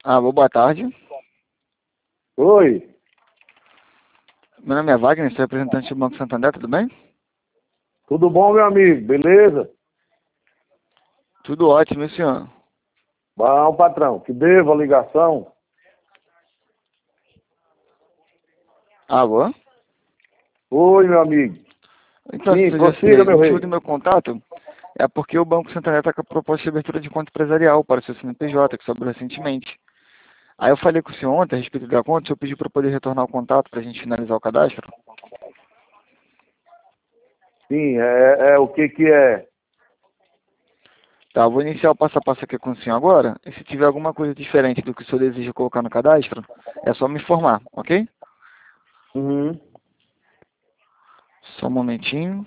Boa tarde. Oi, Meu nome é Wagner, sou representante do Banco Santander, tudo bem? tudo bom, meu amigo? Beleza? Tudo ótimo, e o senhor? Bom, patrão, que devo a ligação? Alô? Oi, meu amigo. Então, Sim, senhor prossiga, Jocilei, o meu motivo do rei. meu contato é porque o Banco Santander está com a proposta de abertura de conta empresarial para o seu CNPJ, que sobrou recentemente. Aí eu falei com o senhor ontem a respeito da conta, o senhor pediu para poder retornar o contato para a gente finalizar o cadastro. Sim, é o que que é? Tá, eu vou iniciar o passo a passo aqui com o senhor agora, e se tiver alguma coisa diferente do que o senhor deseja colocar no cadastro, é só me informar, ok? Uhum. Só um momentinho.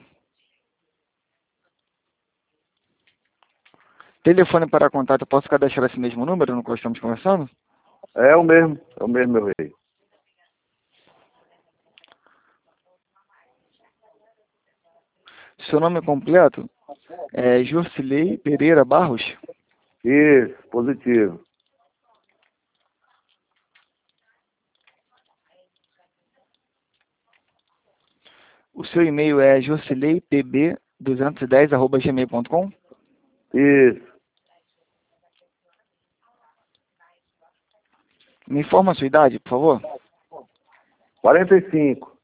Telefone para contato, eu posso cadastrar esse mesmo número no qual estamos conversando? É o mesmo, meu rei. Seu nome completo é Jurcilei Pereira Barros. Isso, positivo. O seu e-mail é jurcileipb210@gmail.com. Isso. Me informa a sua idade, por favor. 45.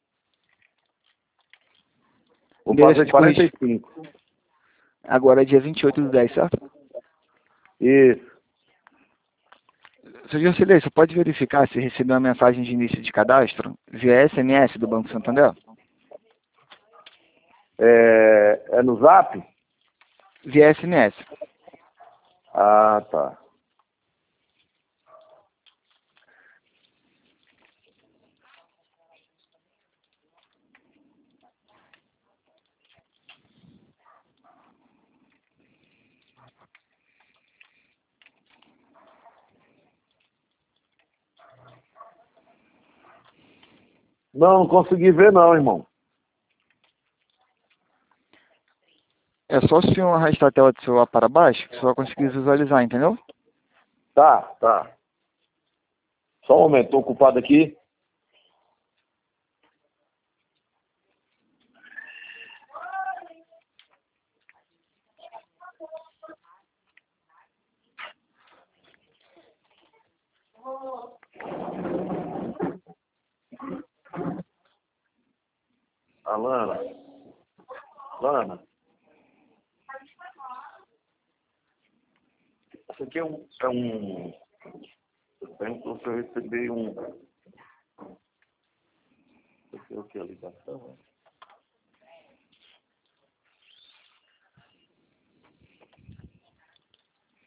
Vou Endereço fazer de correio. 45. Agora é dia 28/10, certo? Isso. Seu Jurcilei, você pode verificar se recebeu uma mensagem de início de cadastro via SMS do Banco Santander? É no Zap? Via SMS. Ah, tá. Não consegui ver não, irmão. É só se o senhor arrastar a tela do celular para baixo que o senhor vai conseguir visualizar, entendeu? Tá. Só um momento, tô ocupado aqui. Alana. Lana. Isso aqui eu perguntou se eu recebi um. Isso aqui é o que? A ligação?